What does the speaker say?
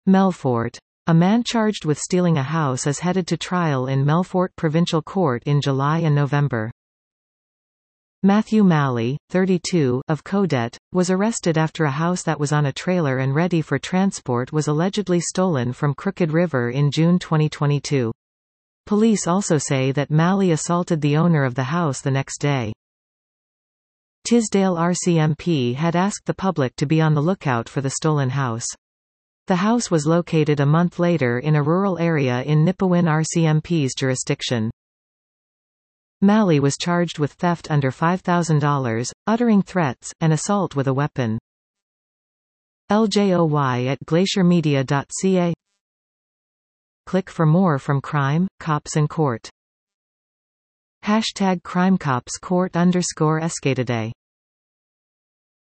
Melfort. A man charged with stealing a house is headed to trial in Melfort Provincial Court in July and November. Matthew Malley, 32, of Codet, was arrested after a house that was on a trailer and ready for transport was allegedly stolen from Crooked River in June 2022. Police also say that Malley assaulted the owner of the house the next day. Tisdale RCMP had asked the public to be on the lookout for the stolen house. The house was located a month later in a rural area in Nipawin RCMP's jurisdiction. Malley was charged with theft under $5,000, uttering threats, and assault with a weapon. LJOY at glaciermedia.ca. Click for more from Crime, Cops and Court. #CrimeCopsCourt_Escataday